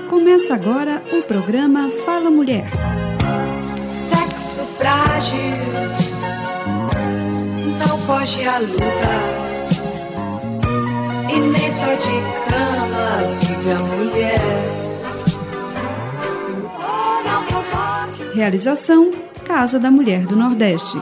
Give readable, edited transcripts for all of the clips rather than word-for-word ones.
Começa agora o programa Fala Mulher. Sexo frágil, não foge à luta, e nem só de cama vive a mulher. Realização Casa da Mulher do Nordeste.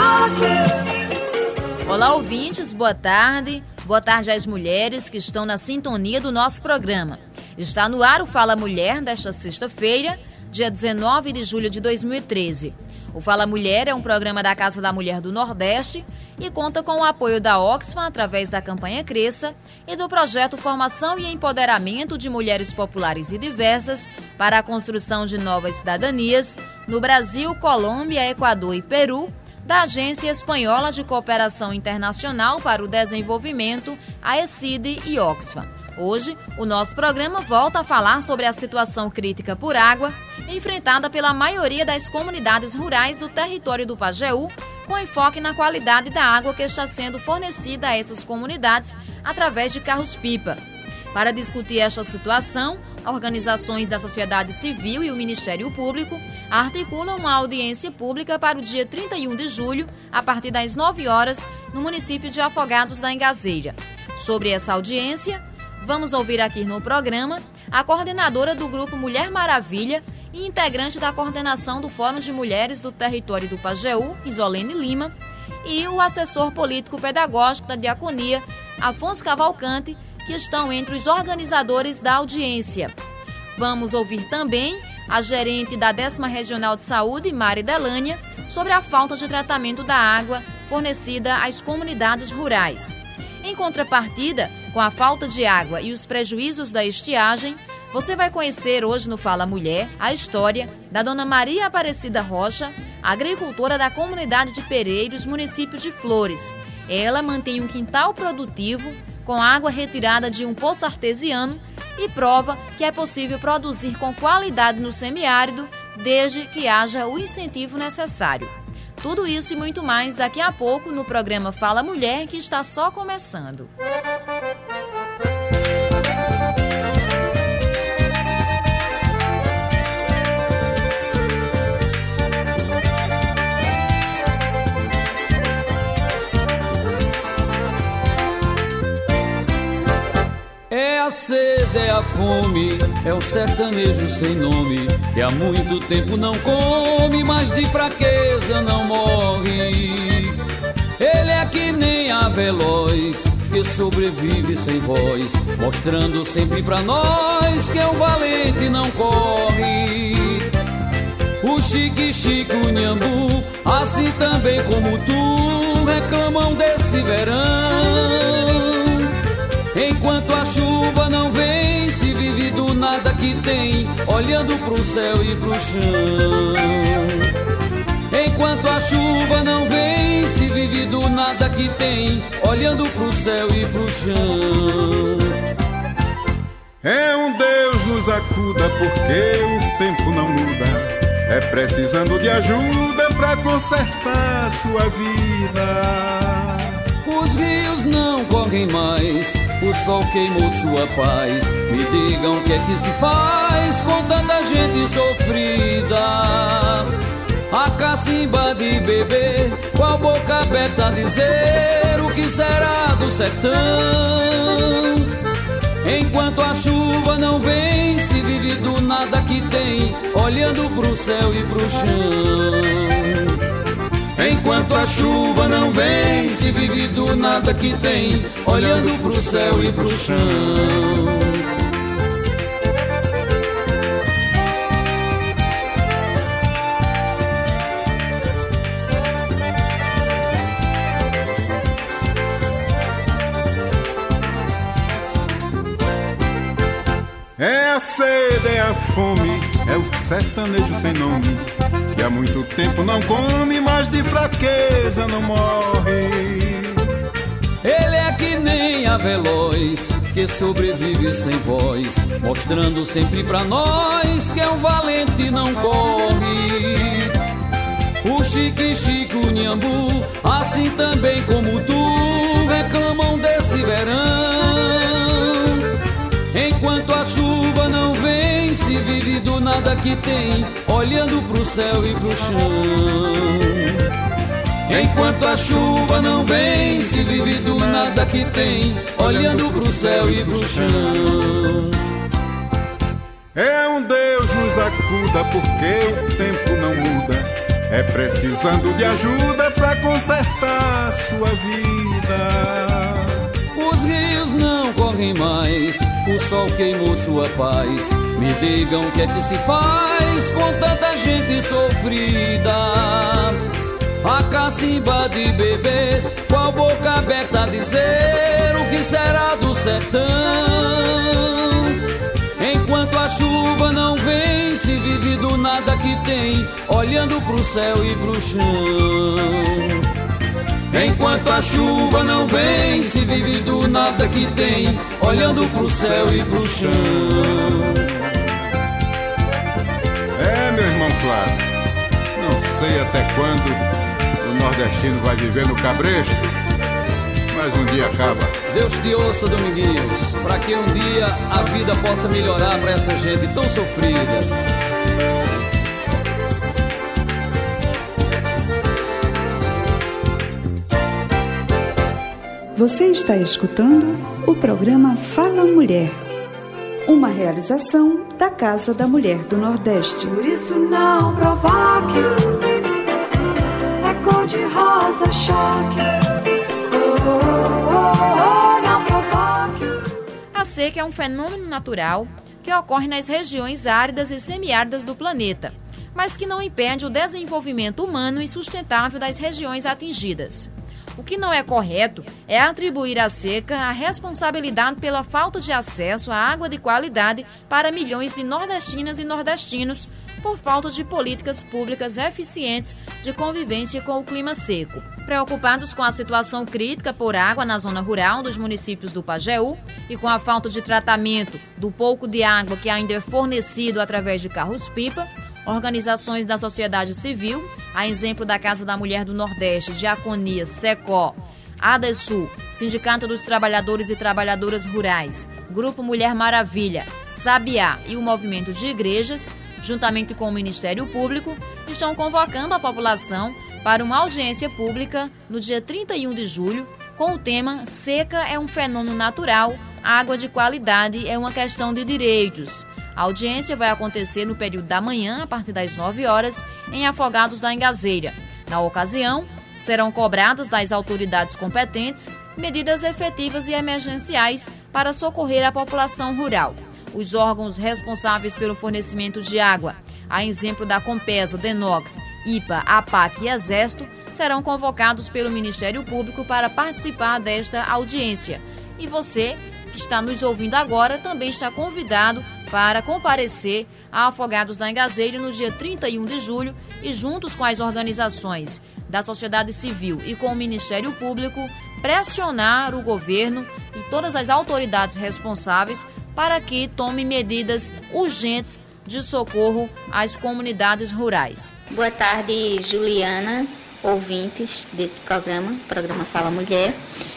Olá, ouvintes, boa tarde. Boa tarde às mulheres que estão na sintonia do nosso programa. Está no ar o Fala Mulher desta sexta-feira, dia 19 de julho de 2013. O Fala Mulher é um programa da Casa da Mulher do Nordeste e conta com o apoio da Oxfam através da campanha Cresça e do projeto Formação e Empoderamento de Mulheres Populares e Diversas para a construção de novas cidadanias no Brasil, Colômbia, Equador e Peru, da Agência Espanhola de Cooperação Internacional para o Desenvolvimento, AECIDE e Oxfam. Hoje, o nosso programa volta a falar sobre a situação crítica por água enfrentada pela maioria das comunidades rurais do território do Pajeú, com enfoque na qualidade da água que está sendo fornecida a essas comunidades através de carros-pipa. Para discutir esta situação, organizações da sociedade civil e o Ministério Público articulam uma audiência pública para o dia 31 de julho, a partir das 9 horas, no município de Afogados da Engazeira. Sobre essa audiência, vamos ouvir aqui no programa a coordenadora do Grupo Mulher Maravilha e integrante da coordenação do Fórum de Mulheres do Território do Pajeú, Isolene Lima, e o assessor político-pedagógico da Diaconia, Afonso Cavalcante, que estão entre os organizadores da audiência. Vamos ouvir também a gerente da 10ª Regional de Saúde, Mari Delânia, sobre a falta de tratamento da água fornecida às comunidades rurais. Em contrapartida, com a falta de água e os prejuízos da estiagem, você vai conhecer hoje no Fala Mulher a história da Dona Maria Aparecida Rocha, agricultora da comunidade de Pereiros, município de Flores. Ela mantém um quintal produtivo com água retirada de um poço artesiano e prova que é possível produzir com qualidade no semiárido, desde que haja o incentivo necessário. Tudo isso e muito mais daqui a pouco no programa Fala Mulher, que está só começando. É a sede, é a fome, é o sertanejo sem nome, que há muito tempo não come, mas de fraqueza não morre. Ele é que nem a veloz, que sobrevive sem voz, mostrando sempre pra nós que é um valente e não corre. O Chique, o Nhambu, assim também como tu, reclamam desse verão. Enquanto a chuva não vem, se vive do nada que tem, olhando pro céu e pro chão. Enquanto a chuva não vem, se vive do nada que tem, olhando pro céu e pro chão. É um Deus nos acuda, porque o tempo não muda. É precisando de ajuda pra consertar sua vida. Os rios não correm mais, o sol queimou sua paz. Me digam o que é que se faz com tanta gente sofrida. A cacimba de beber, com a boca aberta a dizer o que será do sertão. Enquanto a chuva não vem, se vive do nada que tem, olhando pro céu e pro chão. Enquanto a chuva não vem, se vive do nada que tem, olhando pro céu e pro chão. É a sede, é a fome, é o sertanejo sem nome, que há muito tempo não come, mas de fraqueza não morre. Ele é que nem a veloz, que sobrevive sem voz, mostrando sempre pra nós que é um valente e não corre. O Chique, o Nhambu, assim também como tu, reclamam desse verão. Enquanto a chuva não vem, vem, se vive do nada que tem, olhando pro céu e pro chão. Enquanto a chuva não vem, se vive do nada que tem, olhando pro céu e pro chão. É um Deus nos acuda, porque o tempo não muda. É precisando de ajuda pra consertar sua vida. Os rios não correm mais, o sol queimou sua paz. Me digam o que é que se faz com tanta gente sofrida. A cacimba de beber, com a boca aberta a dizer o que será do sertão. Enquanto a chuva não vem, se vive do nada que tem, olhando pro céu e pro chão. Enquanto a chuva não vem, se vive do nada que tem, olhando pro céu e pro chão. É, meu irmão Flávio, não sei até quando o nordestino vai viver no cabresto, mas um dia acaba. Deus te ouça, Dominguinhos, para que um dia a vida possa melhorar para essa gente tão sofrida. Você está escutando o programa Fala Mulher, uma realização da Casa da Mulher do Nordeste. Por isso não provoque, é cor de rosa choque. Não provoque. A seca é um fenômeno natural que ocorre nas regiões áridas e semiáridas do planeta, mas que não impede o desenvolvimento humano e sustentável das regiões atingidas. O que não é correto é atribuir à seca a responsabilidade pela falta de acesso à água de qualidade para milhões de nordestinas e nordestinos por falta de políticas públicas eficientes de convivência com o clima seco. Preocupados com a situação crítica por água na zona rural dos municípios do Pajeú e com a falta de tratamento do pouco de água que ainda é fornecido através de carros-pipa, organizações da sociedade civil, a exemplo da Casa da Mulher do Nordeste, Diaconia, SECO, ADESUL, Sindicato dos Trabalhadores e Trabalhadoras Rurais, Grupo Mulher Maravilha, Sabiá e o Movimento de Igrejas, juntamente com o Ministério Público, estão convocando a população para uma audiência pública no dia 31 de julho, com o tema Seca é um fenômeno natural, água de qualidade é uma questão de direitos. A audiência vai acontecer no período da manhã, a partir das 9 horas, em Afogados da Engazeira. Na ocasião, serão cobradas das autoridades competentes medidas efetivas e emergenciais para socorrer a população rural. Os órgãos responsáveis pelo fornecimento de água, a exemplo da Compesa, Denox, IPA, APAC e Exército, serão convocados pelo Ministério Público para participar desta audiência. E você, que está nos ouvindo agora, também está convidado para comparecer a Afogados da Engazeira no dia 31 de julho e, juntos com as organizações da sociedade civil e com o Ministério Público, pressionar o governo e todas as autoridades responsáveis para que tome medidas urgentes de socorro às comunidades rurais. Boa tarde, Juliana, ouvintes desse programa Fala Mulher.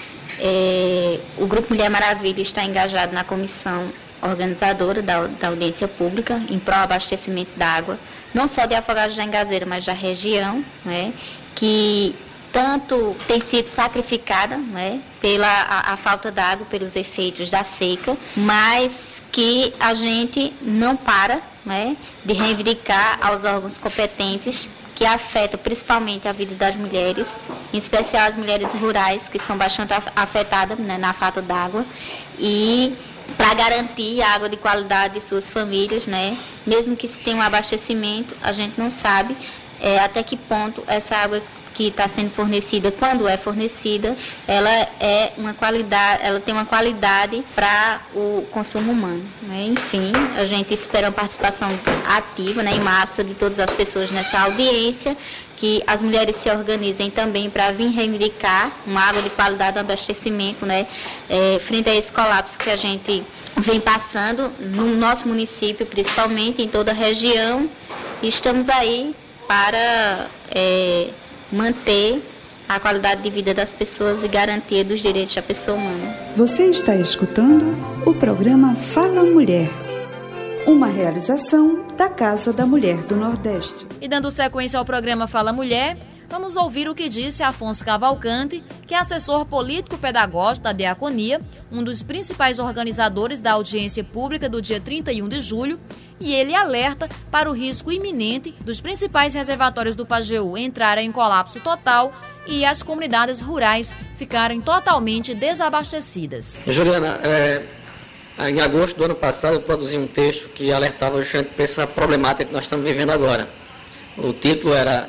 O Grupo Mulher Maravilha está engajado na comissão organizadora da audiência pública em pró-abastecimento da água, não só de Afogados da Engazeira, mas da região, né, que tanto tem sido sacrificada, né, pela a falta d'água, pelos efeitos da seca, mas que a gente não para, né, de reivindicar aos órgãos competentes que afeta principalmente a vida das mulheres, em especial as mulheres rurais, que são bastante afetadas, né, na falta d'água, e para garantir a água de qualidade de suas famílias, né? Mesmo que se tenha um abastecimento, a gente não sabe até que ponto essa água que está sendo fornecida, quando é fornecida, ela tem uma qualidade para o consumo humano, né? Enfim, a gente espera uma participação ativa, né, em massa de todas as pessoas nessa audiência, que as mulheres se organizem também para vir reivindicar uma água de qualidade, um abastecimento, né, frente a esse colapso que a gente vem passando no nosso município, principalmente em toda a região. E estamos aí para manter a qualidade de vida das pessoas e garantia dos direitos da pessoa humana. Você está escutando o programa Fala Mulher, Uma realização da Casa da Mulher do Nordeste. E dando sequência ao programa Fala Mulher, vamos ouvir o que disse Afonso Cavalcante, que é assessor político-pedagógico da Diaconia, um dos principais organizadores da audiência pública do dia 31 de julho, e ele alerta para o risco iminente dos principais reservatórios do Pajeú entrarem em colapso total e as comunidades rurais ficarem totalmente desabastecidas. Juliana, em agosto do ano passado eu produzi um texto que alertava justamente para essa problemática que nós estamos vivendo agora. O título era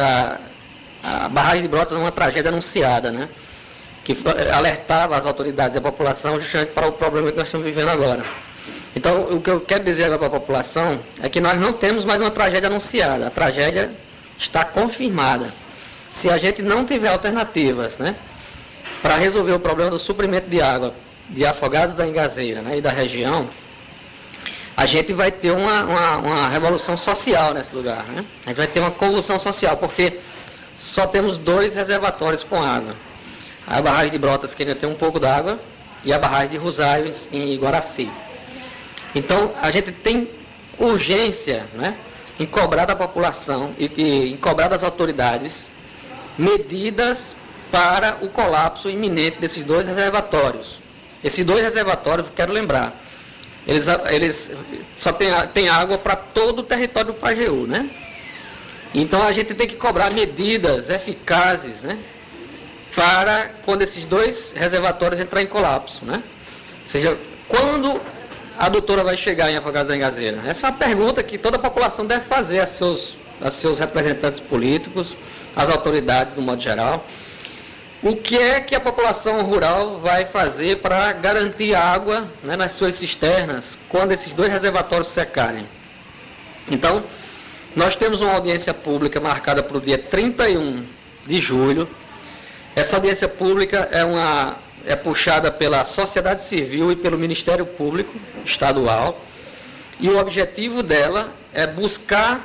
a barragem de Brotas é uma tragédia anunciada, né? Que alertava as autoridades e a população justamente para o problema que nós estamos vivendo agora. Então, o que eu quero dizer agora para a população é que nós não temos mais uma tragédia anunciada. A tragédia está confirmada. Se a gente não tiver alternativas, né, para resolver o problema do suprimento de água de Afogados da Ingazeira, né, e da região, a gente vai ter uma revolução social nesse lugar, né? A gente vai ter uma convulsão social, porque só temos 2 reservatórios com água. A barragem de Brotas, que ainda tem um pouco d'água, e a barragem de Rosário, em Iguaraci. Então, a gente tem urgência, né, em cobrar da população e em cobrar das autoridades medidas para o colapso iminente desses 2 reservatórios. Esses 2 reservatórios, quero lembrar, eles só têm água para todo o território do Pajeú, né? Então, a gente tem que cobrar medidas eficazes, né, para quando esses 2 reservatórios entrarem em colapso, né? Ou seja, quando a adutora vai chegar em Afogados da Ingazeira? Essa é uma pergunta que toda a população deve fazer a seus representantes políticos, às autoridades, do modo geral. O que é que a população rural vai fazer para garantir água, né, nas suas cisternas quando esses 2 reservatórios secarem? Então, nós temos uma audiência pública marcada para o dia 31 de julho. Essa audiência pública é puxada pela sociedade civil e pelo Ministério Público Estadual, e o objetivo dela é buscar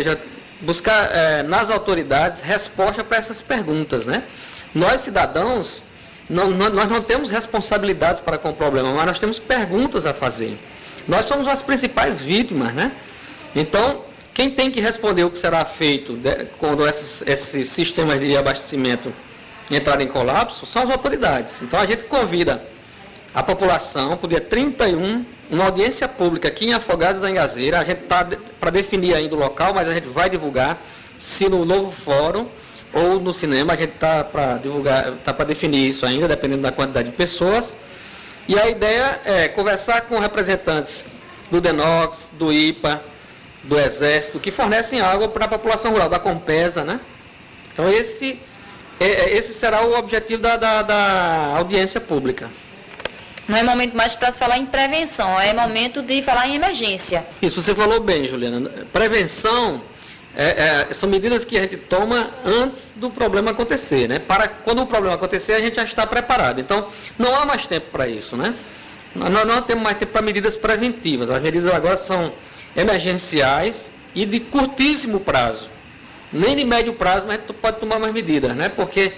nas autoridades resposta para essas perguntas, né? Nós, cidadãos, nós não temos responsabilidades para com o problema, mas nós temos perguntas a fazer. Nós somos as principais vítimas, né? Então, quem tem que responder o que será feito quando esses sistemas de abastecimento entrarem em colapso são as autoridades. Então, a gente convida a população para o dia 31, uma audiência pública aqui em Afogados da Ingazeira. A gente está para definir ainda o local, mas a gente vai divulgar, se no novo fórum ou no cinema. A gente está para divulgar, está para definir isso ainda, dependendo da quantidade de pessoas. E a ideia é conversar com representantes do DENOX, do IPA, do Exército, que fornecem água para a população rural, da Compesa, né? Então, esse será o objetivo da audiência pública. Não é momento mais para se falar em prevenção, é momento de falar em emergência. Isso, você falou bem, Juliana. Prevenção são medidas que a gente toma antes do problema acontecer, né? Para quando o problema acontecer, a gente já está preparado. Então, não há mais tempo para isso, né? Nós não temos mais tempo para medidas preventivas. As medidas agora são emergenciais e de curtíssimo prazo. Nem de médio prazo, mas a gente pode tomar mais medidas, né? Porque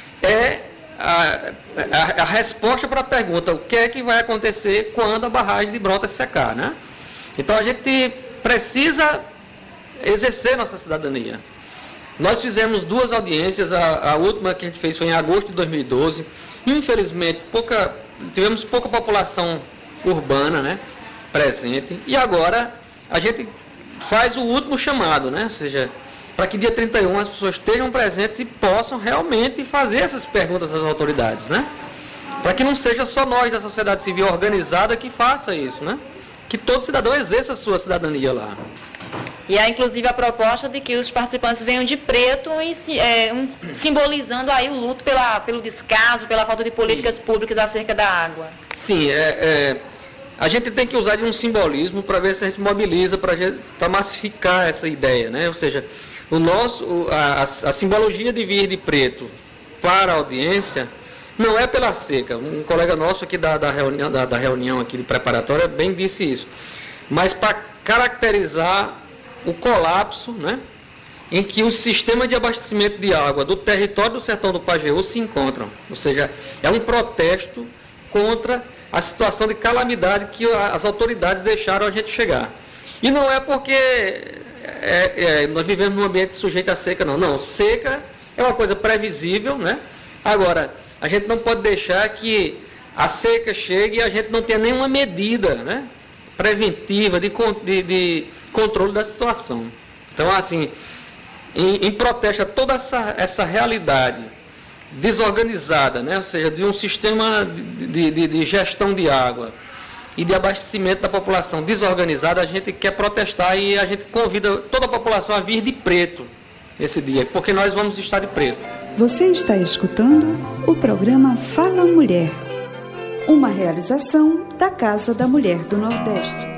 a resposta para a pergunta, o que é que vai acontecer quando a barragem de Brotas secar, né? Então, a gente precisa exercer nossa cidadania. Nós fizemos 2 audiências, a última que a gente fez foi em agosto de 2012. Infelizmente, tivemos pouca população urbana, né, presente, e agora a gente faz o último chamado, né, ou seja, para que dia 31 as pessoas estejam presentes e possam realmente fazer essas perguntas às autoridades, né? Para que não seja só nós da sociedade civil organizada que faça isso, né? Que todo cidadão exerça a sua cidadania lá. E há inclusive a proposta de que os participantes venham de preto, simbolizando aí o luto pelo descaso, pela falta de políticas públicas acerca da água. Sim, a gente tem que usar de um simbolismo para ver se a gente mobiliza para massificar essa ideia, né? Ou seja, a simbologia de vir de preto para a audiência não é pela seca. Um colega nosso aqui da reunião aqui de preparatória bem disse isso. Mas para caracterizar o colapso, né, em que o sistema de abastecimento de água do território do sertão do Pajeú se encontram. Ou seja, é um protesto contra a situação de calamidade que as autoridades deixaram a gente chegar. E não é porque nós vivemos num ambiente sujeito à seca, não. Não, seca é uma coisa previsível, né? Agora, a gente não pode deixar que a seca chegue e a gente não tenha nenhuma medida, né, preventiva de controle da situação. Então, assim, em protesto a toda essa realidade desorganizada, né, ou seja, de um sistema de gestão de água e de abastecimento da população desorganizada, a gente quer protestar e a gente convida toda a população a vir de preto esse dia, porque nós vamos estar de preto. Você está escutando o programa Fala Mulher, uma realização da Casa da Mulher do Nordeste.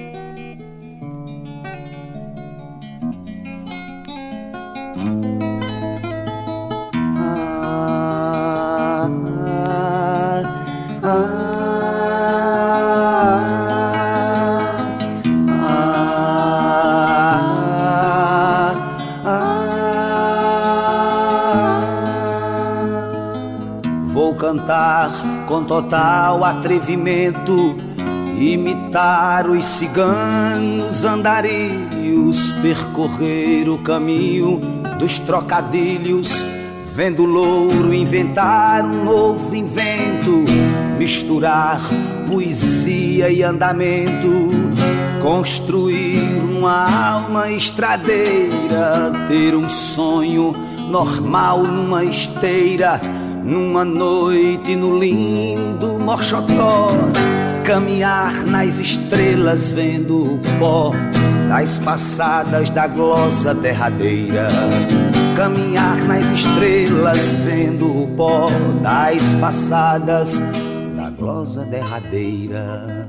Cantar com total atrevimento, imitar os ciganos andarilhos, percorrer o caminho dos trocadilhos, vendo louro inventar um novo invento, misturar poesia e andamento, construir uma alma estradeira, ter um sonho normal numa esteira, numa noite no lindo Mochotó, caminhar nas estrelas vendo o pó das passadas da glosa derradeira. Caminhar nas estrelas vendo o pó das passadas da glosa derradeira.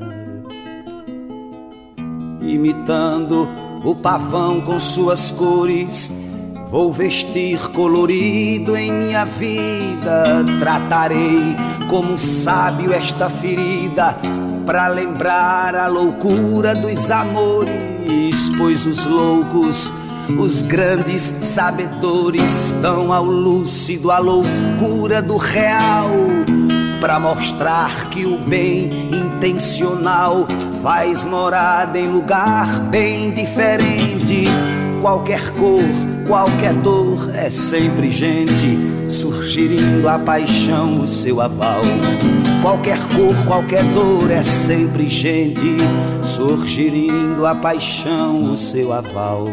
Imitando o pavão com suas cores, vou vestir colorido em minha vida, tratarei como sábio esta ferida, pra lembrar a loucura dos amores, pois os loucos, os grandes sabedores, dão ao lúcido a loucura do real, pra mostrar que o bem intencional faz morada em lugar bem diferente. Qualquer cor, qualquer dor é sempre gente, surgindo a paixão o seu aval. Qualquer cor, qualquer dor é sempre gente, surgindo a paixão o seu aval.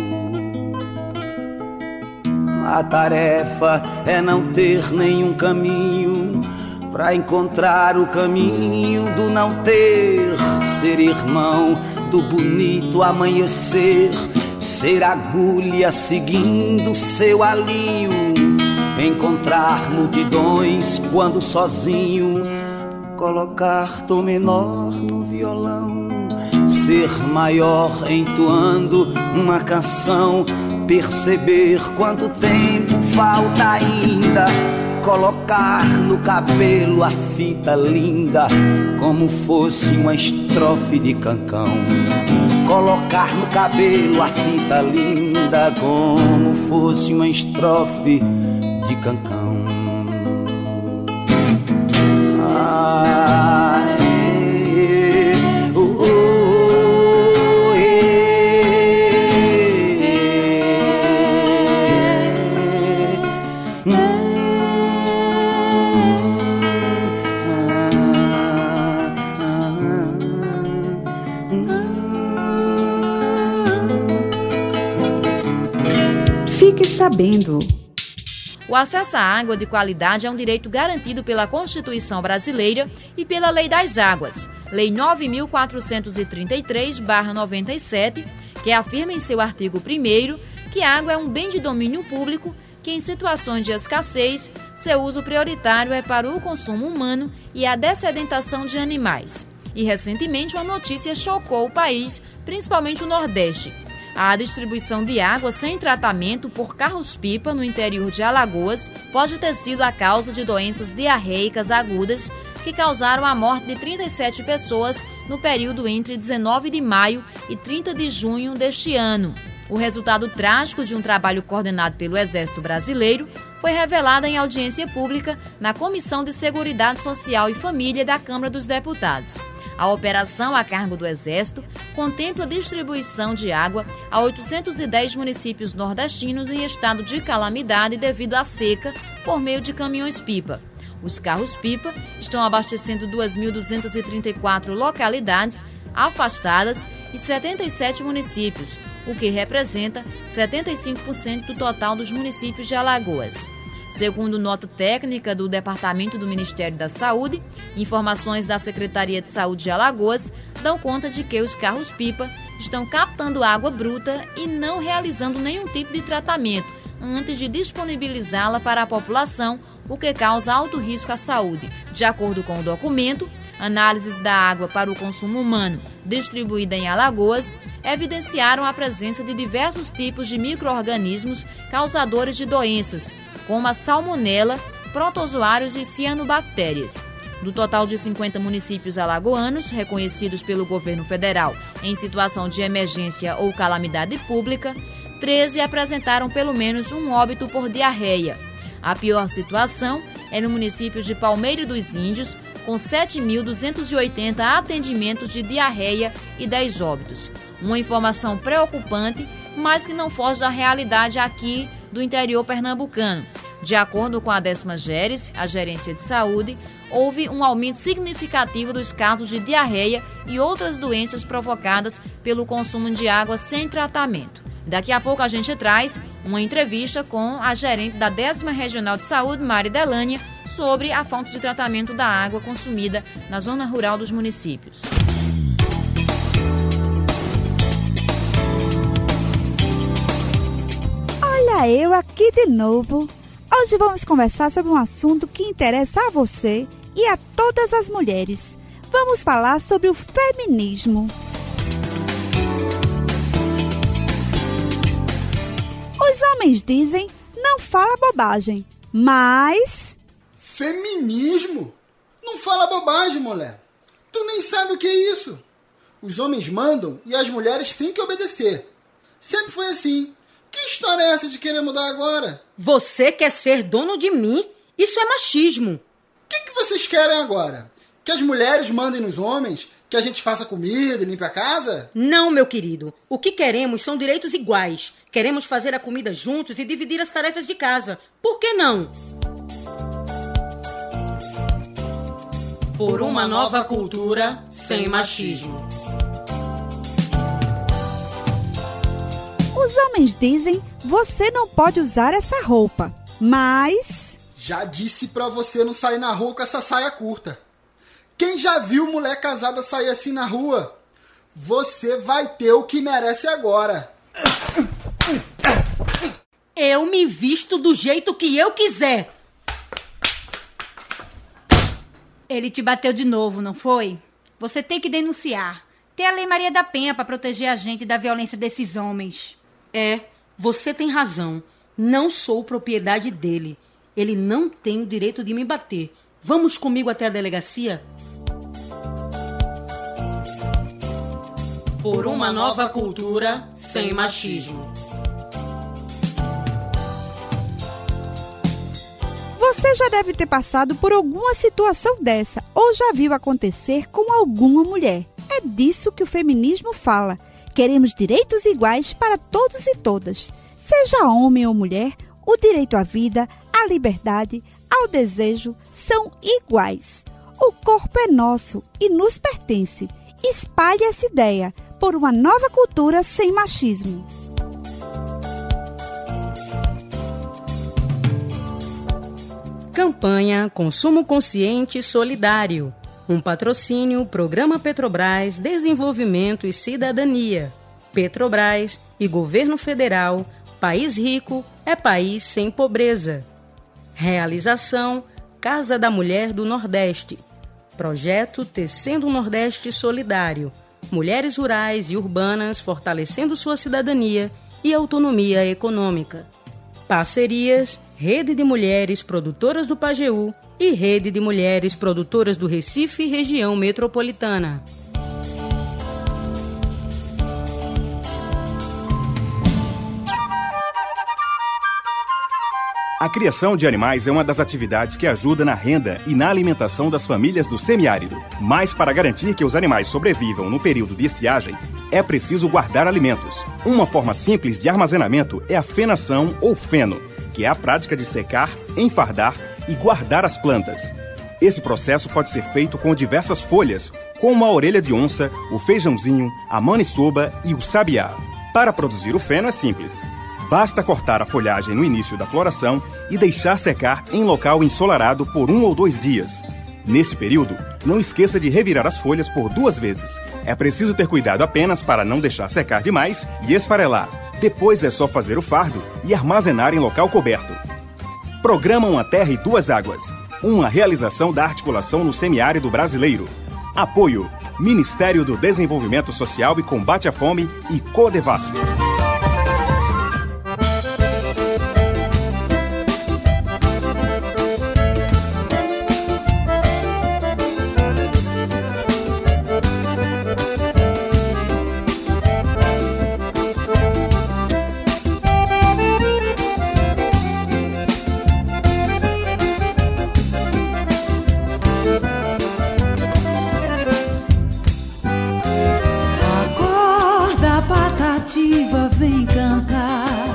A tarefa é não ter nenhum caminho pra encontrar o caminho do não ter, ser irmão do bonito amanhecer, ser agulha seguindo seu alinho, encontrar multidões quando sozinho, colocar tom menor no violão, ser maior entoando uma canção, perceber quanto tempo falta ainda, colocar no cabelo a fita linda, como fosse uma estrofe de Cancão. Colocar no cabelo a fita linda, como fosse uma estrofe de Cancão. Fique sabendo. O acesso à água de qualidade é um direito garantido pela Constituição Brasileira e pela Lei das Águas, Lei 9.433/97, que afirma em seu artigo 1º que a água é um bem de domínio público que, em situações de escassez, seu uso prioritário é para o consumo humano e a dessedentação de animais. E, recentemente, uma notícia chocou o país, principalmente o Nordeste. A distribuição de água sem tratamento por carros-pipa no interior de Alagoas pode ter sido a causa de doenças diarreicas agudas que causaram a morte de 37 pessoas no período entre 19 de maio e 30 de junho deste ano. O resultado trágico de um trabalho coordenado pelo Exército Brasileiro foi revelada em audiência pública na Comissão de Seguridade Social e Família da Câmara dos Deputados. A operação, a cargo do Exército, contempla a distribuição de água a 810 municípios nordestinos em estado de calamidade devido à seca por meio de caminhões-pipa. Os carros-pipa estão abastecendo 2.234 localidades afastadas e 77 municípios, o que representa 75% do total dos municípios de Alagoas. Segundo nota técnica do Departamento do Ministério da Saúde, informações da Secretaria de Saúde de Alagoas dão conta de que os carros-pipa estão captando água bruta e não realizando nenhum tipo de tratamento antes de disponibilizá-la para a população, o que causa alto risco à saúde. De acordo com o documento, análises da água para o consumo humano distribuída em Alagoas evidenciaram a presença de diversos tipos de micro-organismos causadores de doenças, como a salmonela, protozoários e cianobactérias. Do total de 50 municípios alagoanos reconhecidos pelo governo federal em situação de emergência ou calamidade pública, 13 apresentaram pelo menos um óbito por diarreia. A pior situação é no município de Palmeira dos Índios, com 7.280 atendimentos de diarreia e 10 óbitos. Uma informação preocupante, mas que não foge da realidade aqui do interior pernambucano. De acordo com a 10ª GERES, a Gerência de Saúde, houve um aumento significativo dos casos de diarreia e outras doenças provocadas pelo consumo de água sem tratamento. Daqui a pouco a gente traz uma entrevista com a gerente da 10ª Regional de Saúde, Mari Delânia, sobre a falta de tratamento da água consumida na zona rural dos municípios. Olha eu aqui de novo. Hoje vamos conversar sobre um assunto que interessa a você e a todas as mulheres. Vamos falar sobre o feminismo. Os homens dizem, não fala bobagem, mas... Feminismo? Não fala bobagem, mulher. Tu nem sabe o que é isso. Os homens mandam e as mulheres têm que obedecer. Sempre foi assim. Que história é essa de querer mudar agora? Você quer ser dono de mim? Isso é machismo. O que vocês querem agora? Que as mulheres mandem nos homens? Que a gente faça comida e limpe a casa? Não, meu querido. O que queremos são direitos iguais. Queremos fazer a comida juntos e dividir as tarefas de casa. Por que não? Por uma nova cultura sem machismo. Os homens dizem, você não pode usar essa roupa, mas... Já disse pra você não sair na rua com essa saia curta. Quem já viu mulher casada sair assim na rua? Você vai ter o que merece agora. Eu me visto do jeito que eu quiser. Ele te bateu de novo, não foi? Você tem que denunciar. Tem a Lei Maria da Penha para proteger a gente da violência desses homens. É, você tem razão. Não sou propriedade dele. Ele não tem o direito de me bater. Vamos comigo até a delegacia? Por uma nova cultura sem machismo. Você já deve ter passado por alguma situação dessa ou já viu acontecer com alguma mulher. É disso que o feminismo fala. Queremos direitos iguais para todos e todas. Seja homem ou mulher, o direito à vida, à liberdade, ao desejo são iguais. O corpo é nosso e nos pertence. Espalhe essa ideia por uma nova cultura sem machismo. Campanha Consumo Consciente e Solidário. Um patrocínio Programa Petrobras, Desenvolvimento e Cidadania. Petrobras e Governo Federal, país rico é país sem pobreza. Realização Casa da Mulher do Nordeste. Projeto Tecendo um Nordeste Solidário. Mulheres rurais e urbanas fortalecendo sua cidadania e autonomia econômica. Parcerias Rede de Mulheres Produtoras do Pajeú e Rede de Mulheres Produtoras do Recife e Região Metropolitana. A criação de animais é uma das atividades que ajuda na renda e na alimentação das famílias do semiárido. Mas para garantir que os animais sobrevivam no período de estiagem, é preciso guardar alimentos. Uma forma simples de armazenamento é a fenação ou feno, que é a prática de secar, enfardar e guardar as plantas. Esse processo pode ser feito com diversas folhas, como a orelha de onça, o feijãozinho, a maniçoba e o sabiá. Para produzir o feno é simples. Basta cortar a folhagem no início da floração e deixar secar em local ensolarado por 1 ou 2 dias. Nesse período, não esqueça de revirar as folhas por 2 vezes. É preciso ter cuidado apenas para não deixar secar demais e esfarelar. Depois é só fazer o fardo e armazenar em local coberto. Programa Uma Terra e Duas Águas. Uma realização da articulação no semiárido brasileiro. Apoio: Ministério do Desenvolvimento Social e Combate à Fome e Codevasf. Vem cantar,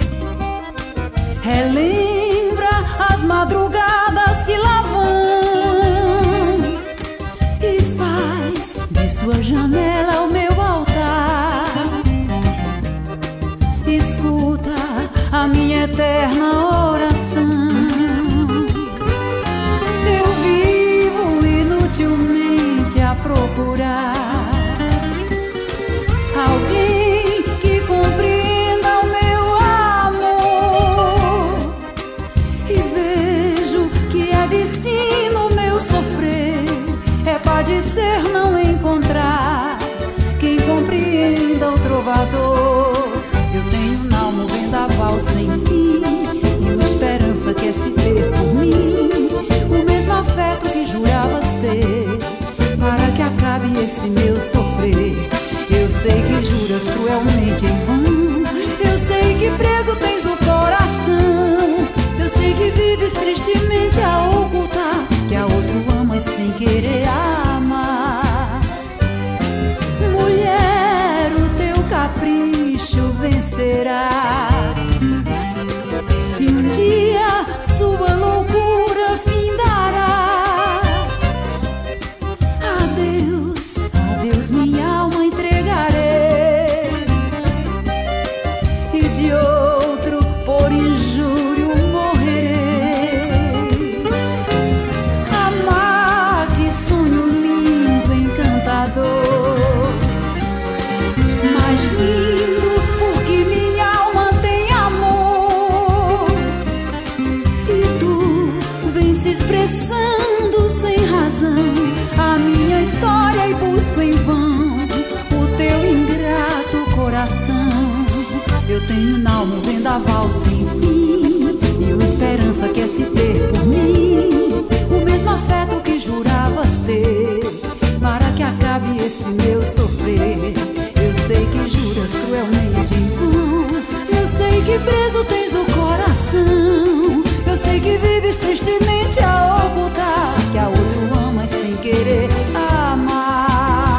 relembra as madrugadas que lá vão e faz de sua janela o meu altar. Escuta a minha eterna oração. Eu vivo inutilmente a procurar alguém compreenda o meu amor e vejo que é destino meu sofrer. É padecer não encontrar quem compreenda o trovador. Eu tenho na alma um vendaval sem fim e uma esperança que é se ter por mim o mesmo afeto que juravas ter para que acabe esse meu sofrer. Eu sei que juras cruelmente em vão, eu sei que preso tens o coração, eu sei que vives tristemente a ocultar que a outro amas sem querer amar. Mulher, o teu capricho vencerá e um dia sua loucura findará. Adeus, adeus minha alma entregarei e de outro por injúrio morrerei. Amar, que sonho lindo, encantador, mais lindo porque minha alma tem amor e tu vem se expressando sem razão a minha história e busco em vão o teu ingrato coração. Eu tenho na alma um vendaval sem fim e uma esperança que é se ter por mim o mesmo afeto que juravas ter para que acabe esse meu sofrer. Eu sei que juras cruelmente em vão, eu sei que preso tens o coração, eu sei que vives tristemente a ocultar que a outro amas sem querer amar.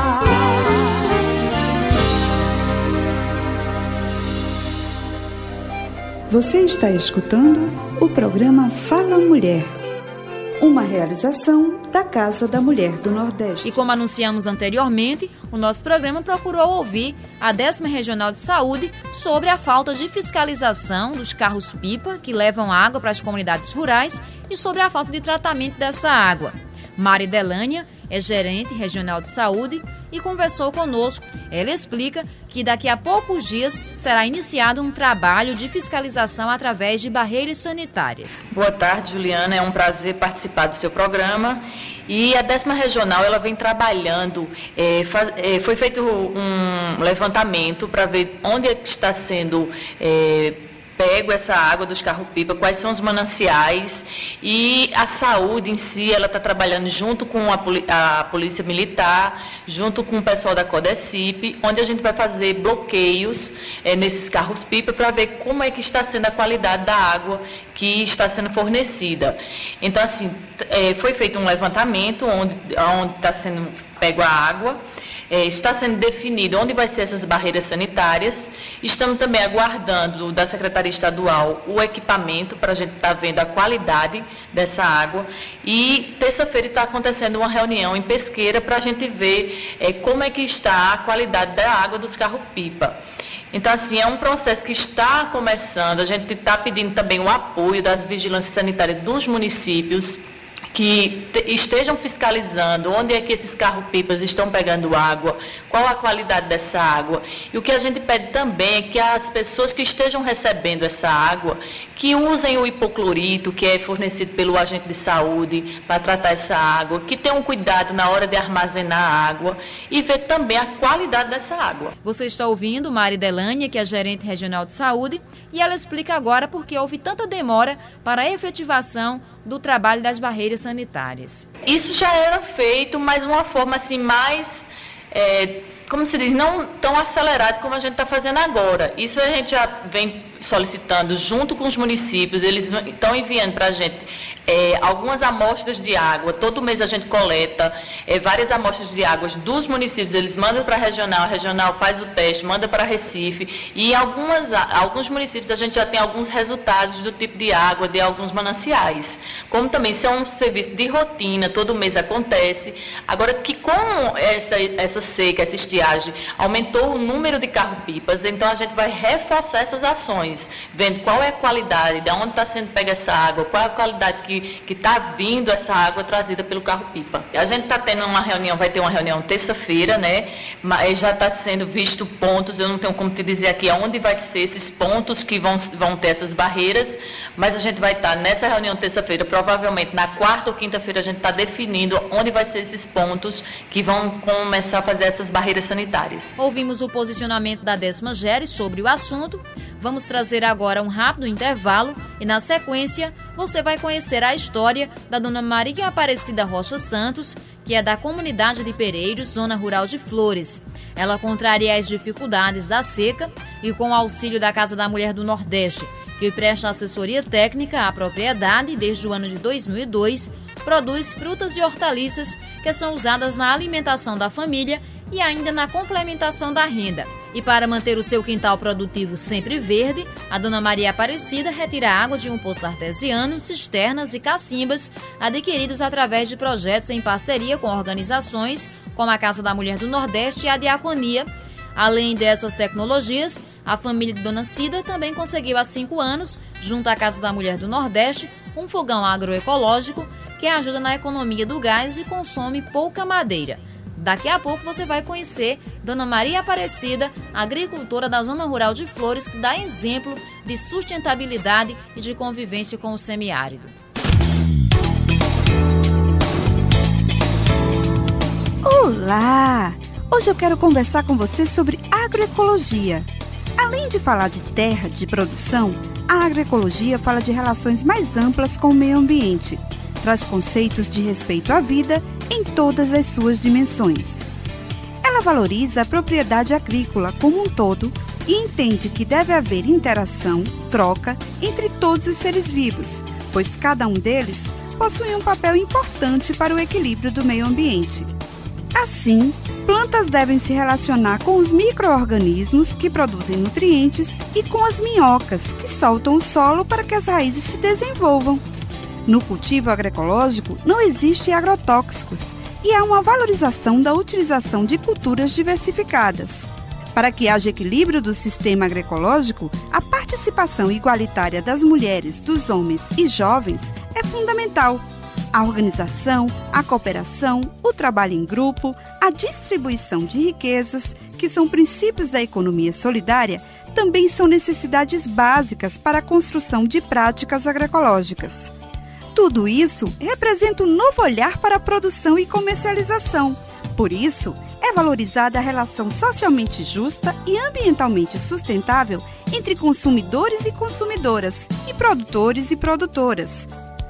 Você está escutando o programa Fala Mulher, uma realização da Casa da Mulher do Nordeste. E como anunciamos anteriormente, o nosso programa procurou ouvir a 10ª Regional de Saúde sobre a falta de fiscalização dos carros-pipa que levam água para as comunidades rurais e sobre a falta de tratamento dessa água. Mari Delânia é gerente regional de saúde e conversou conosco. Ela explica que daqui a poucos dias será iniciado um trabalho de fiscalização através de barreiras sanitárias. Boa tarde, Juliana. É um prazer participar do seu programa. E a 10ª Regional ela vem trabalhando, foi feito um levantamento para ver onde está sendo pego essa água dos carro-pipa, quais são os mananciais, e a saúde em si, ela está trabalhando junto com a Polícia Militar, junto com o pessoal da Codecip, onde a gente vai fazer bloqueios nesses carros-pipa para ver como é que está sendo a qualidade da água que está sendo fornecida. Então, assim, foi feito um levantamento onde está sendo pego a água, está sendo definido onde vai ser essas barreiras sanitárias. Estamos também aguardando da Secretaria Estadual o equipamento para a gente estar vendo a qualidade dessa água. E terça-feira está acontecendo uma reunião em Pesqueira para a gente ver como é que está a qualidade da água dos carros-pipa. Então, assim, é um processo que está começando. A gente está pedindo também o apoio das vigilâncias sanitárias dos municípios, que estejam fiscalizando onde é que esses carros-pipas estão pegando água, qual a qualidade dessa água. E o que a gente pede também é que as pessoas que estejam recebendo essa água, que usem o hipoclorito, que é fornecido pelo agente de saúde para tratar essa água, que tenham cuidado na hora de armazenar a água e ver também a qualidade dessa água. Você está ouvindo Mari Delânia, que é gerente regional de saúde, e ela explica agora por que houve tanta demora para a efetivação do trabalho das barreiras sanitárias. Isso já era feito, mas de uma forma assim mais, como se diz, não tão acelerado como a gente está fazendo agora. Isso a gente já vem solicitando junto com os municípios, eles estão enviando para a gente algumas amostras de água. Todo mês a gente coleta várias amostras de águas dos municípios, eles mandam para a regional faz o teste, manda para Recife, e alguns municípios a gente já tem alguns resultados do tipo de água de alguns mananciais. Como também isso é um serviço de rotina, todo mês acontece. Agora que com essa seca, essa estiagem, aumentou o número de carro-pipas, então a gente vai reforçar essas ações, vendo qual é a qualidade, de onde está sendo pega essa água, qual é a qualidade que está vindo essa água trazida pelo carro-pipa. A gente está tendo uma reunião, vai ter uma reunião terça-feira, né? Mas já está sendo visto pontos, eu não tenho como te dizer aqui aonde vai ser esses pontos que vão ter essas barreiras, mas a gente vai estar nessa reunião terça-feira, provavelmente na quarta ou quinta-feira a gente está definindo onde vai ser esses pontos que vão começar a fazer essas barreiras sanitárias. Ouvimos o posicionamento da 10ª GERE sobre o assunto. Vamos trazer agora um rápido intervalo e, na sequência, você vai conhecer a história da dona Maria Aparecida Rocha Santos, que é da comunidade de Pereiros, zona rural de Flores. Ela contraria as dificuldades da seca e, com o auxílio da Casa da Mulher do Nordeste, que presta assessoria técnica à propriedade desde o ano de 2002, produz frutas e hortaliças que são usadas na alimentação da família e ainda na complementação da renda. E para manter o seu quintal produtivo sempre verde, a dona Maria Aparecida retira água de um poço artesiano, cisternas e cacimbas adquiridos através de projetos em parceria com organizações como a Casa da Mulher do Nordeste e a Diaconia. Além dessas tecnologias, a família de Dona Cida também conseguiu há 5 anos, junto à Casa da Mulher do Nordeste, um fogão agroecológico que ajuda na economia do gás e consome pouca madeira. Daqui a pouco você vai conhecer Dona Maria Aparecida, agricultora da zona rural de Flores, que dá exemplo de sustentabilidade e de convivência com o semiárido. Olá! Hoje eu quero conversar com você sobre agroecologia. Além de falar de terra, de produção, a agroecologia fala de relações mais amplas com o meio ambiente. Traz conceitos de respeito à vida em todas as suas dimensões. Ela valoriza a propriedade agrícola como um todo e entende que deve haver interação, troca entre todos os seres vivos, pois cada um deles possui um papel importante para o equilíbrio do meio ambiente. Assim, plantas devem se relacionar com os micro-organismos que produzem nutrientes e com as minhocas que soltam o solo para que as raízes se desenvolvam. No cultivo agroecológico não existem agrotóxicos e há uma valorização da utilização de culturas diversificadas. Para que haja equilíbrio do sistema agroecológico, a participação igualitária das mulheres, dos homens e jovens é fundamental. A organização, a cooperação, o trabalho em grupo, a distribuição de riquezas, que são princípios da economia solidária, também são necessidades básicas para a construção de práticas agroecológicas. Tudo isso representa um novo olhar para a produção e comercialização. Por isso, é valorizada a relação socialmente justa e ambientalmente sustentável entre consumidores e consumidoras e produtores e produtoras.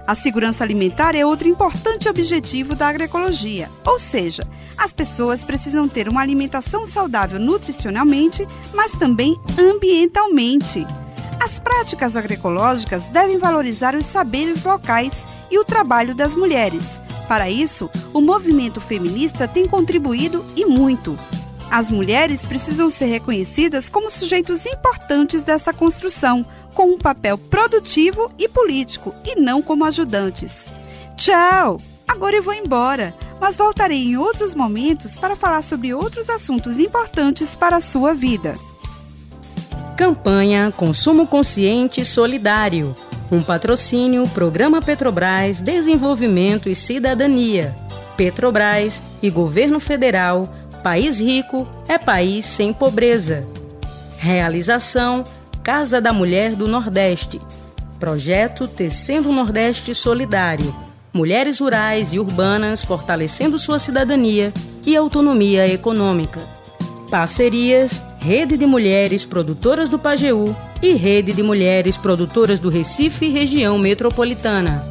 A segurança alimentar é outro importante objetivo da agroecologia, ou seja, as pessoas precisam ter uma alimentação saudável nutricionalmente, mas também ambientalmente. As práticas agroecológicas devem valorizar os saberes locais e o trabalho das mulheres. Para isso, o movimento feminista tem contribuído e muito. As mulheres precisam ser reconhecidas como sujeitos importantes dessa construção, com um papel produtivo e político, e não como ajudantes. Tchau! Agora eu vou embora, mas voltarei em outros momentos para falar sobre outros assuntos importantes para a sua vida. Campanha Consumo Consciente e Solidário. Um patrocínio Programa Petrobras Desenvolvimento e Cidadania. Petrobras e Governo Federal. País rico é país sem pobreza. Realização Casa da Mulher do Nordeste. Projeto Tecendo o Nordeste Solidário. Mulheres rurais e urbanas fortalecendo sua cidadania e autonomia econômica. Parcerias Rede de Mulheres Produtoras do Pajeú e Rede de Mulheres Produtoras do Recife e Região Metropolitana.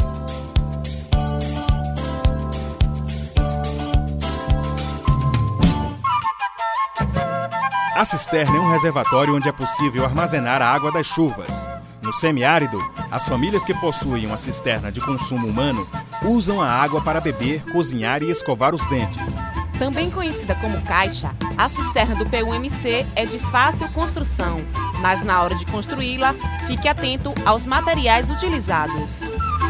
A cisterna é um reservatório onde é possível armazenar a água das chuvas. No semiárido, as famílias que possuem uma cisterna de consumo humano usam a água para beber, cozinhar e escovar os dentes. Também conhecida como caixa, a cisterna do PUMC é de fácil construção, mas na hora de construí-la, fique atento aos materiais utilizados.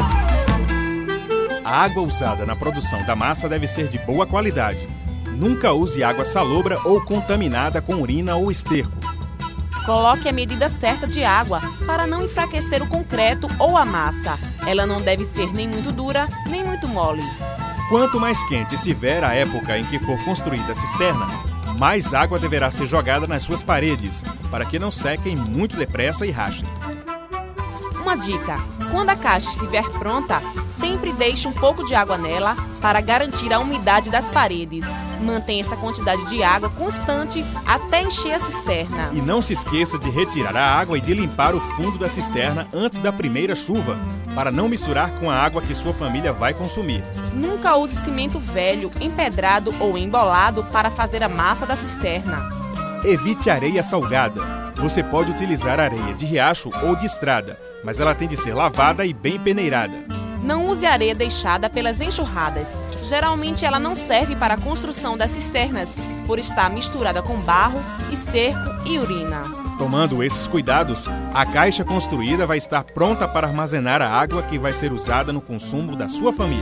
A água usada na produção da massa deve ser de boa qualidade. Nunca use água salobra ou contaminada com urina ou esterco. Coloque a medida certa de água para não enfraquecer o concreto ou a massa. Ela não deve ser nem muito dura, nem muito mole. Quanto mais quente estiver a época em que for construída a cisterna, mais água deverá ser jogada nas suas paredes, para que não sequem muito depressa e rachem. Uma dica: quando a caixa estiver pronta, sempre deixe um pouco de água nela para garantir a umidade das paredes. Mantenha essa quantidade de água constante até encher a cisterna. E não se esqueça de retirar a água e de limpar o fundo da cisterna antes da primeira chuva, para não misturar com a água que sua família vai consumir. Nunca use cimento velho, empedrado ou embolado para fazer a massa da cisterna. Evite areia salgada. Você pode utilizar areia de riacho ou de estrada, mas ela tem de ser lavada e bem peneirada. Não use areia deixada pelas enxurradas. Geralmente ela não serve para a construção das cisternas, por estar misturada com barro, esterco e urina. Tomando esses cuidados, a caixa construída vai estar pronta para armazenar a água que vai ser usada no consumo da sua família.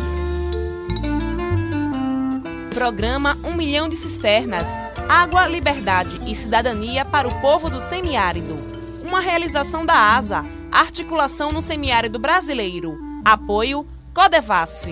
Programa 1 milhão de cisternas. Água, liberdade e cidadania para o povo do semiárido. Uma realização da ASA, Articulação no Semiárido Brasileiro. Apoio Codevasf.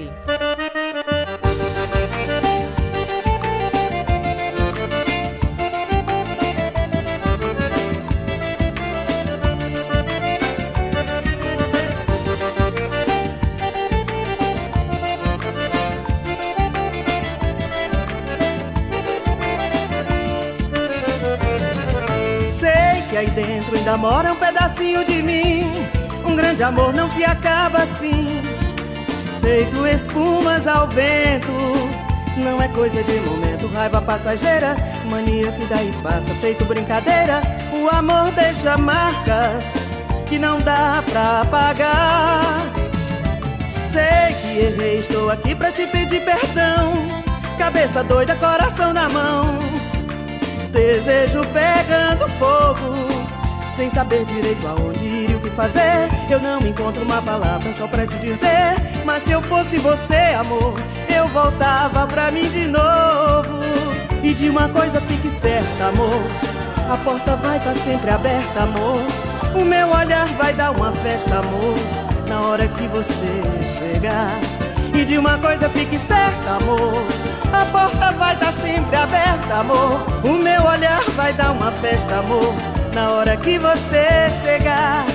Que aí dentro ainda mora um pedacinho de mim. Um grande amor não se acaba assim, feito espumas ao vento. Não é coisa de momento, raiva passageira, mania que daí passa, feito brincadeira. O amor deixa marcas que não dá pra apagar. Sei que errei, estou aqui pra te pedir perdão. Cabeça doida, coração na mão, desejo pegando fogo, sem saber direito aonde ir e o que fazer. Eu não encontro uma palavra só pra te dizer, mas se eu fosse você, amor, eu voltava pra mim de novo. E de uma coisa fique certa, amor, a porta vai estar sempre aberta, amor. O meu olhar vai dar uma festa, amor, na hora que você chegar. E de uma coisa fique certa, amor, a porta vai estar sempre aberta, amor. O meu olhar vai dar uma festa, amor, na hora que você chegar.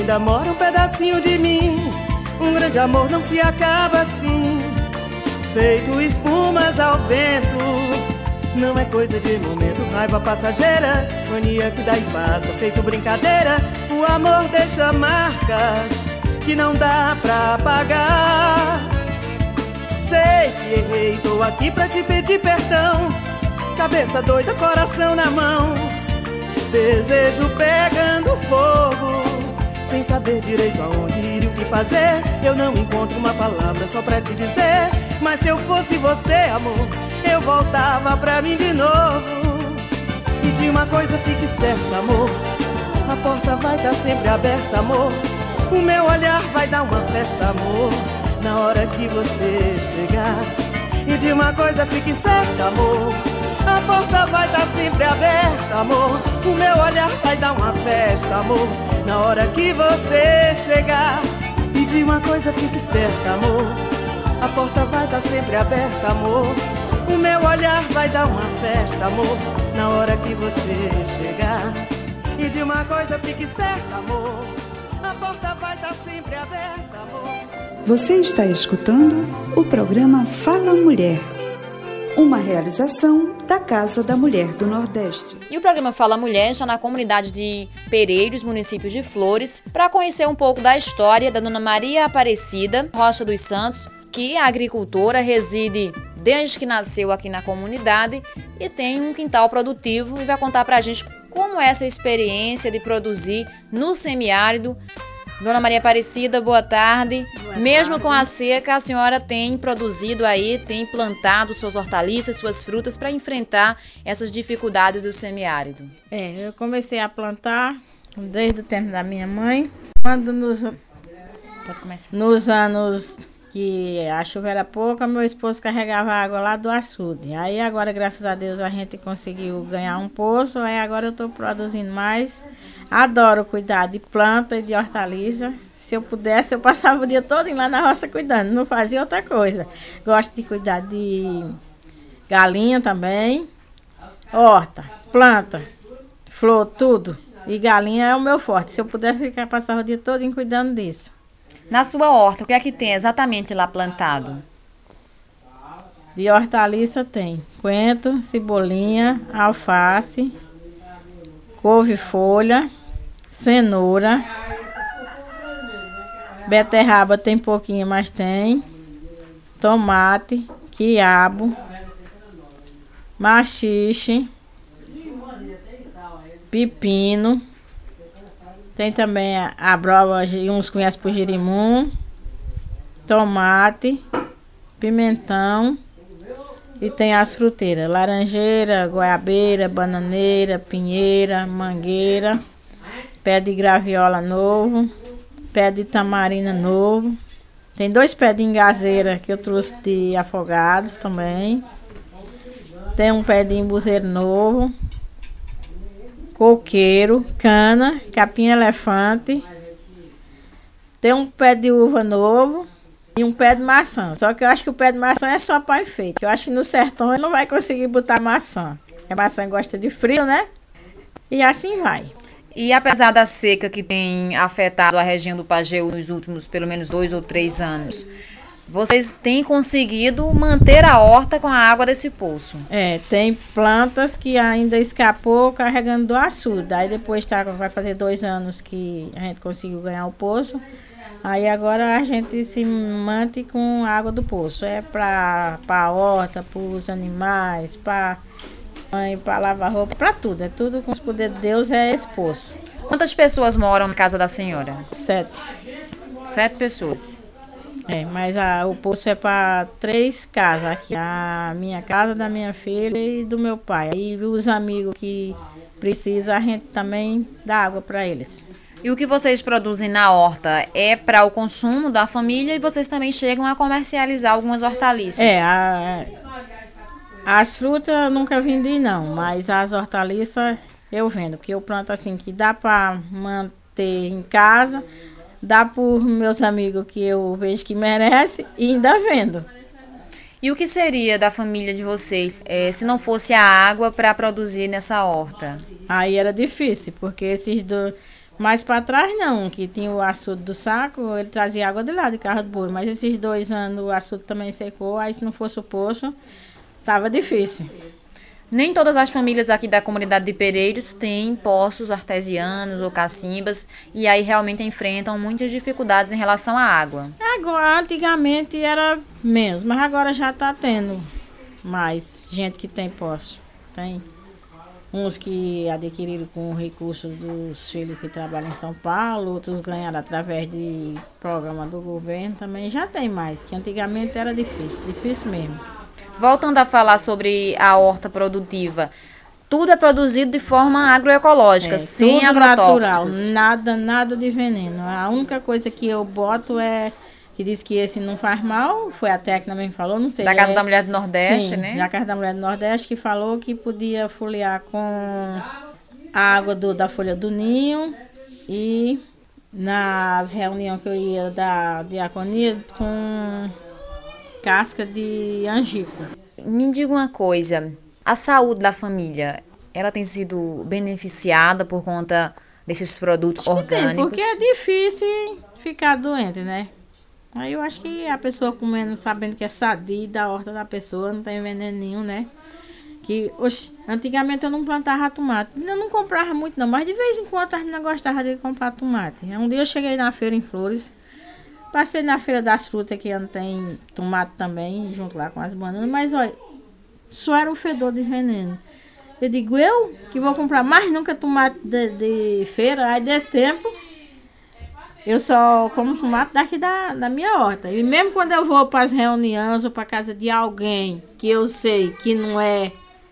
ainda mora um pedacinho de mim. Um grande amor não se acaba assim, feito espumas ao vento. Não é coisa de momento, raiva passageira, mania que dá e passa, feito brincadeira. O amor deixa marcas que não dá pra apagar. Sei que errei, tô aqui pra te pedir perdão. Cabeça doida, coração na mão, desejo pegando fogo, sem saber direito aonde ir e o que fazer. Eu não encontro uma palavra só pra te dizer, mas se eu fosse você, amor, eu voltava pra mim de novo. E de uma coisa fique certa, amor, a porta vai estar sempre aberta, amor. O meu olhar vai dar uma festa, amor, na hora que você chegar. E de uma coisa fique certa, amor, a porta vai estar sempre aberta, amor. O meu olhar vai dar uma festa, amor, na hora que você chegar. E de uma coisa fique certa, amor, a porta vai estar sempre aberta, amor. O meu olhar vai dar uma festa, amor, na hora que você chegar. E de uma coisa fique certa, amor, a porta vai estar sempre aberta, amor. Você está escutando o programa Fala Mulher, uma realização da Casa da Mulher do Nordeste. E o programa Fala Mulher está na comunidade de Pereiros, município de Flores, para conhecer um pouco da história da dona Maria Aparecida Rocha dos Santos, que é agricultora, reside desde que nasceu aqui na comunidade e tem um quintal produtivo e vai contar para a gente como é essa experiência de produzir no semiárido. Dona Maria Aparecida, boa tarde. Mesmo com a seca, a senhora tem produzido aí, tem plantado suas hortaliças, suas frutas para enfrentar essas dificuldades do semiárido. Eu comecei a plantar desde o tempo da minha mãe, quando nos anos que a chuva era pouca, meu esposo carregava água lá do açude. Aí agora, graças a Deus, a gente conseguiu ganhar um poço, aí agora eu estou produzindo mais. Adoro cuidar de planta e de hortaliça. Se eu pudesse, eu passava o dia todo lá na roça cuidando, não fazia outra coisa. Gosto de cuidar de galinha também, horta, planta, flor, tudo. E galinha é o meu forte. Se eu pudesse, passava o dia todo cuidando disso. Na sua horta, o que é que tem exatamente lá plantado? De hortaliça tem coentro, cebolinha, alface, couve-folha, cenoura, beterraba tem pouquinho, mas tem, tomate, quiabo, maxixe, pepino, tem também a abóbora, uns conhecem por girimum, tomate, pimentão e tem as fruteiras, laranjeira, goiabeira, bananeira, pinheira, mangueira, pé de graviola novo, pé de tamarina novo, tem 2 pés de engazeira que eu trouxe de Afogados também, tem um pé de embuzeiro novo, coqueiro, cana, capim-elefante, tem um pé de uva novo e um pé de maçã. Só que eu acho que o pé de maçã é só para enfeite. Eu acho que no sertão ele não vai conseguir botar maçã. A maçã gosta de frio, né? E assim vai. E apesar da seca que tem afetado a região do Pajeú nos últimos pelo menos 2 ou 3 anos, vocês têm conseguido manter a horta com a água desse poço? Tem plantas que ainda escapou carregando do açude. Aí depois vai fazer 2 anos que a gente conseguiu ganhar o poço. Aí agora a gente se mantém com a água do poço. É para a horta, para os animais, para lavar roupa, para tudo. É tudo com os poderes de Deus, é esse poço. Quantas pessoas moram na casa da senhora? 7. 7 pessoas. Mas o poço é para 3 casas aqui. A minha casa, da minha filha e do meu pai. E os amigos que precisam, a gente também dá água para eles. E o que vocês produzem na horta é para o consumo da família e vocês também chegam a comercializar algumas hortaliças? As frutas eu nunca vendi não, mas as hortaliças eu vendo. Porque eu planto assim que dá para manter em casa, dá para os meus amigos que eu vejo que merece e ainda vendo. E o que seria da família de vocês se não fosse a água para produzir nessa horta? Aí era difícil, porque Mais para trás não, que tinha o açude do saco, ele trazia água de lá, de carro de boi. Mas esses 2 anos o açude também secou, aí se não fosse o poço, estava difícil. Nem todas as famílias aqui da comunidade de Pereiros têm poços artesianos ou cacimbas e aí realmente enfrentam muitas dificuldades em relação à água. Agora, antigamente era menos, mas agora já está tendo mais gente que tem poço. Tem uns que adquiriram com recursos dos filhos que trabalham em São Paulo, outros ganharam através de programa do governo, também já tem mais, que antigamente era difícil mesmo. Voltando a falar sobre a horta produtiva, tudo é produzido de forma agroecológica, sem agrotóxicos. Natural, nada de veneno. A única coisa que eu boto é que diz que esse não faz mal, foi a técnica também que falou, não sei. Da Casa da Mulher do Nordeste, sim, né? Da Casa da Mulher do Nordeste, que falou que podia foliar com a água da folha do ninho e nas reuniões que eu ia da diaconia com casca de angico. Me diga uma coisa, a saúde da família, ela tem sido beneficiada por conta desses produtos orgânicos? Porque é difícil ficar doente, né? Aí eu acho que a pessoa comendo, sabendo que é sadio da horta da pessoa, não tem veneno nenhum, né? Que, antigamente eu não plantava tomate. Eu não comprava muito não, mas de vez em quando a gente não gostava de comprar tomate. Um dia eu cheguei na feira em Flores, passei na feira das frutas, que não tem tomate também, junto lá com as bananas, mas olha, só era o fedor de veneno. Eu digo, eu que vou comprar mais nunca tomate de feira, aí desse tempo, eu só como tomate daqui da minha horta. E mesmo quando eu vou para as reuniões ou para casa de alguém que eu sei que não é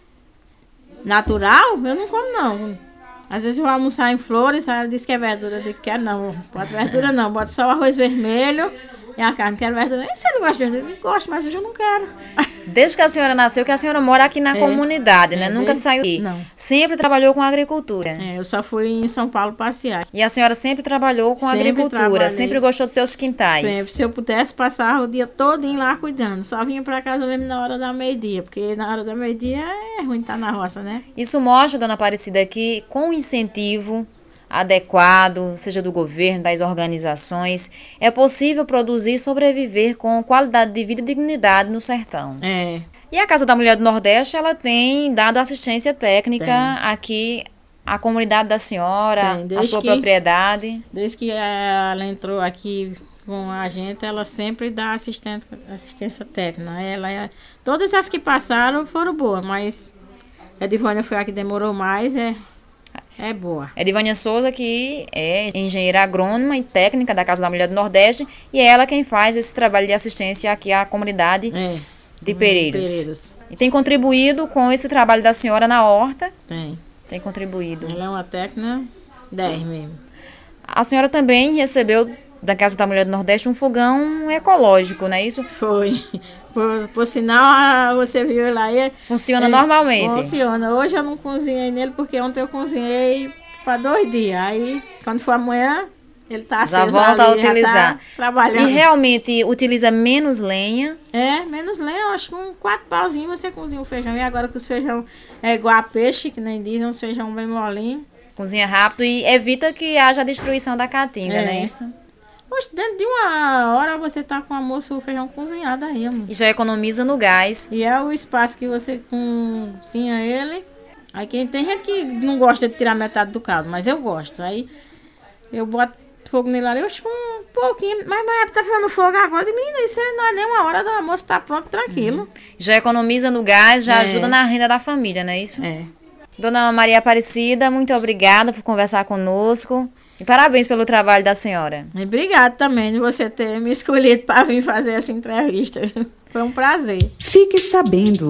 natural, eu não como não. Às vezes eu vou almoçar em Flores, ela diz que é verdura, eu digo que não, bota verdura não, bota só o arroz vermelho e a carne, quero verdura. E você não gosta disso? Eu gosto, mas eu não quero. Desde que a senhora nasceu, que a senhora mora aqui na comunidade, né? Nunca saiu aqui. Não. Sempre trabalhou com agricultura. Eu só fui em São Paulo passear. E a senhora sempre trabalhou com agricultura, sempre gostou dos seus quintais. Sempre. Se eu pudesse, passar o dia todinho lá cuidando. Só vinha para casa mesmo na hora da meio-dia, porque na hora da meio-dia é ruim estar na roça, né? Isso mostra, dona Aparecida, que com incentivo adequado, seja do governo, das organizações, é possível produzir e sobreviver com qualidade de vida e dignidade no sertão. E a Casa da Mulher do Nordeste, ela tem dado assistência técnica aqui à comunidade da senhora, à sua propriedade. Desde que ela entrou aqui com a gente, ela sempre dá assistência técnica. Todas as que passaram foram boas, mas a Edivânia foi a que demorou mais, é boa. Edivânia Souza, que é engenheira agrônoma e técnica da Casa da Mulher do Nordeste, e é ela quem faz esse trabalho de assistência aqui à comunidade de Pereiros. E tem contribuído com esse trabalho da senhora na horta? Tem contribuído. Ela é uma técnica 10 mesmo. A senhora também recebeu da Casa da Mulher do Nordeste um fogão ecológico, não é isso? Foi. Por sinal, você viu lá. Funciona normalmente? Funciona. Hoje eu não cozinhei nele, porque ontem eu cozinhei para 2 dias. Aí, quando for amanhã, ele está aceso ali. Já volta a utilizar. Tá trabalhando. E realmente utiliza menos lenha? Menos lenha. Eu acho que com 4 pauzinhos você cozinha o feijão. E agora que os feijão é igual a peixe, que nem dizem, os feijão bem molinho. Cozinha rápido e evita que haja a destruição da caatinga, não é isso? Dentro de 1 hora você tá com o almoço, o feijão cozinhado aí, amor. E já economiza no gás. E é o espaço que você cozinha ele. Aí tem gente que não gosta de tirar metade do caldo, mas eu gosto. Aí eu boto fogo nele ali, eu acho que um pouquinho. Mas tá falando fogo agora, menina, isso não é nem 1 hora do almoço, tá pronto, tranquilo. Já economiza no gás, já ajuda na renda da família, não é isso? Dona Maria Aparecida, muito obrigada por conversar conosco. E parabéns pelo trabalho da senhora. Obrigada também de você ter me escolhido para vir fazer essa entrevista. Foi um prazer. Fique sabendo.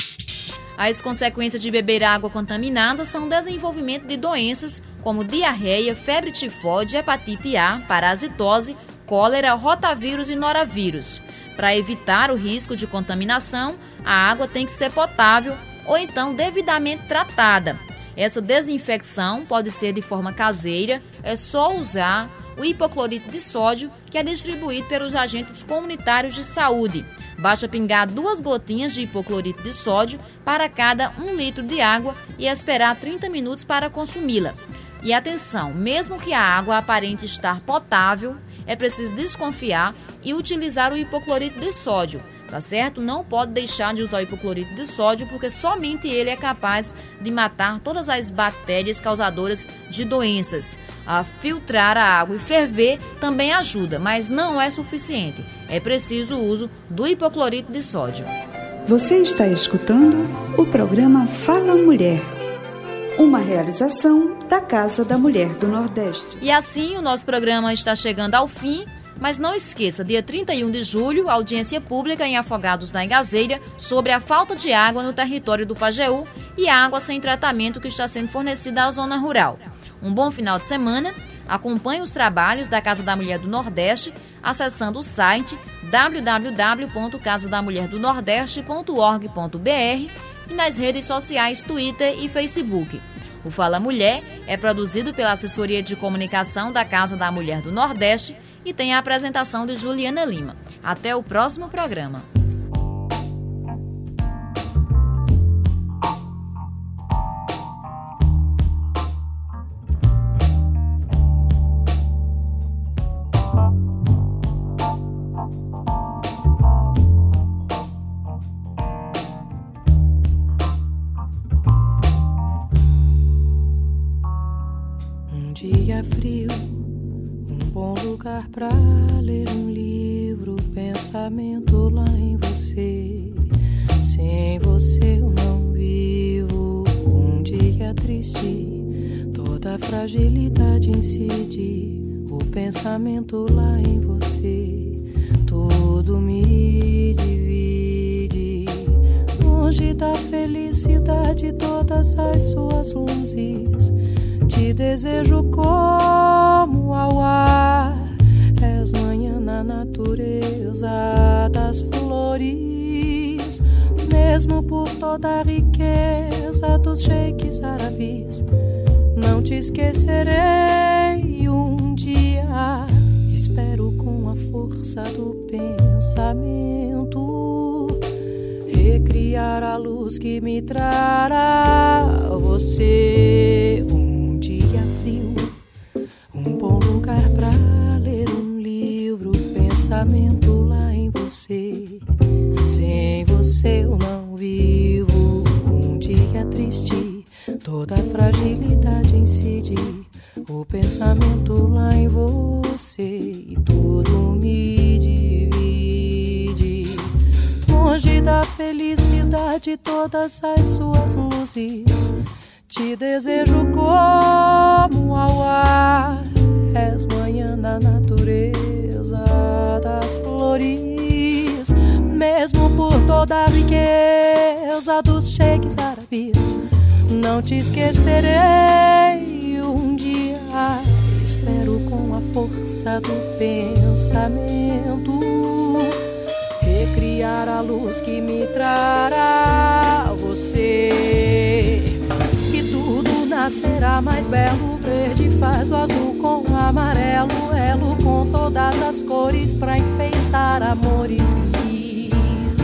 As consequências de beber água contaminada são o desenvolvimento de doenças como diarreia, febre tifoide, hepatite A, parasitose, cólera, rotavírus e noravírus. Para evitar o risco de contaminação, a água tem que ser potável ou então devidamente tratada. Essa desinfecção pode ser de forma caseira, é só usar o hipoclorito de sódio, que é distribuído pelos agentes comunitários de saúde. Basta pingar 2 gotinhas de hipoclorito de sódio para cada 1 litro de água e esperar 30 minutos para consumi-la. E atenção, mesmo que a água aparente estar potável, é preciso desconfiar e utilizar o hipoclorito de sódio, tá certo? Não pode deixar de usar o hipoclorito de sódio, porque somente ele é capaz de matar todas as bactérias causadoras de doenças. Filtrar a água e ferver também ajuda, mas não é suficiente. É preciso o uso do hipoclorito de sódio. Você está escutando o programa Fala Mulher, uma realização da Casa da Mulher do Nordeste. E assim o nosso programa está chegando ao fim, mas não esqueça, dia 31 de julho, audiência pública em Afogados da Engazeira sobre a falta de água no território do Pajeú e a água sem tratamento que está sendo fornecida à zona rural. Um bom final de semana. Acompanhe os trabalhos da Casa da Mulher do Nordeste acessando o site www.casadamulherdonordeste.org.br e nas redes sociais Twitter e Facebook. O Fala Mulher é produzido pela Assessoria de Comunicação da Casa da Mulher do Nordeste e tem a apresentação de Juliana Lima. Até o próximo programa. Dia frio, um bom lugar pra ler um livro, pensamento lá em você. Sem você eu não vivo. Um dia triste, toda a fragilidade incide. O pensamento lá em você, tudo me divide. Longe da felicidade, todas as suas luzes. Te desejo como ao ar. És manhã na natureza das flores. Mesmo por toda a riqueza dos sheiks árabes, não te esquecerei um dia. Espero com a força do pensamento recriar a luz que me trará você. Dia frio, um bom lugar pra ler um livro, pensamento lá em você. Sem você eu não vivo. Um dia triste, toda a fragilidade incide. O pensamento lá em você e tudo me divide. Longe da felicidade, todas as suas luzes. Te desejo como ao ar. És manhã na natureza das flores. Mesmo por toda a riqueza dos sheiks árabes, não te esquecerei um dia. Espero com a força do pensamento recriar a luz que me trará você. Nascerá mais belo, verde faz do azul com amarelo, elo com todas as cores pra enfeitar amores gris.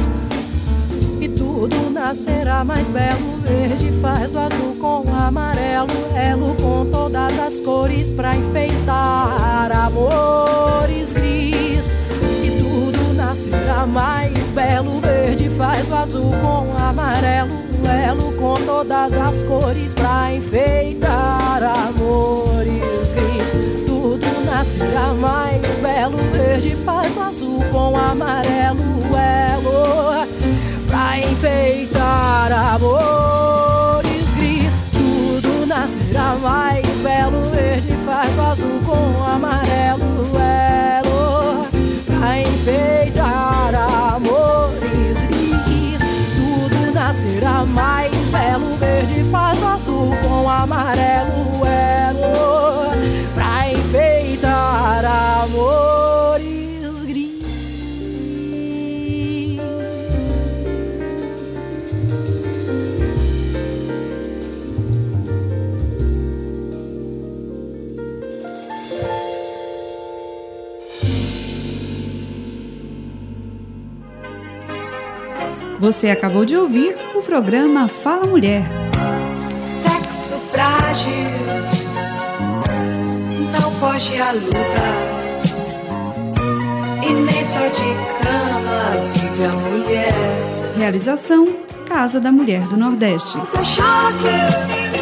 E tudo nascerá mais belo, verde faz do azul com amarelo, elo com todas as cores pra enfeitar amores gris. E tudo nascerá mais belo, verde faz do azul com amarelo, elo com todas as cores pra enfeitar amores gris. Tudo nascerá mais belo, verde faz do azul com amarelo, elo pra enfeitar amores gris. Tudo nascerá mais belo, verde faz do azul com amarelo, elo pra enfeitar amores gris. Tudo nascerá mais belo, verde faz do azul com amarelo, elo pra enfeitar amores gris. Você acabou de ouvir o programa Fala Mulher. Sexo frágil, não foge à luta, e nem só de cama vive a mulher. Realização Casa da Mulher do Nordeste. Choque.